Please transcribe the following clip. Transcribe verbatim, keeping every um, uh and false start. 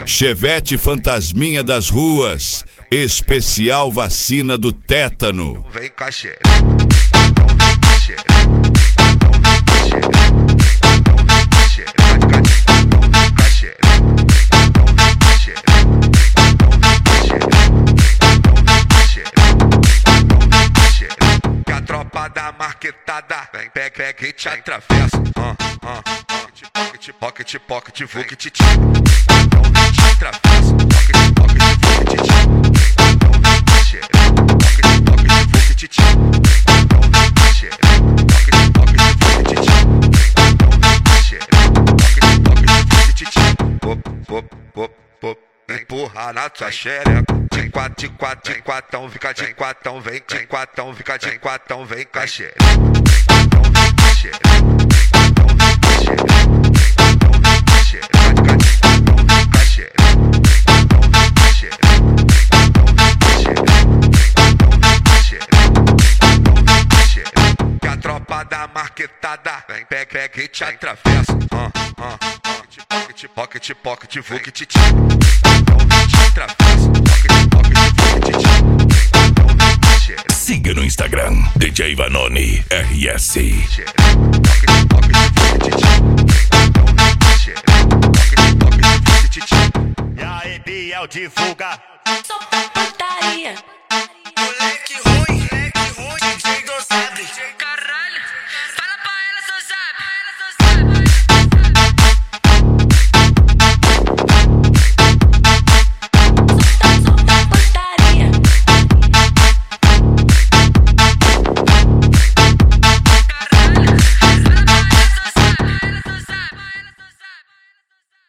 Chevette Fantasminha das ruas, especial vacina do tétano. Vem com a xereca, que a tropa da marquetada vem, pega, pega e te atravessa. Pocket, pocket, pocket, pocket, te atravessa. Pocket, pocket, pocket, empurra na tua xereca. De quatro, de quatro, de quatão, fica de quatão, vem de quatão, fica de quatão, vem com a xereca. Que a tropa da marquetada vem, pega, pega e te atravessa. Uh, uh, pocket, pocket, pocket, pocket, te atravessa. Pocket, pocket, pocket, siga no Instagram, D J Vanoni R S. E aí, Biel, divulga. Só putaria.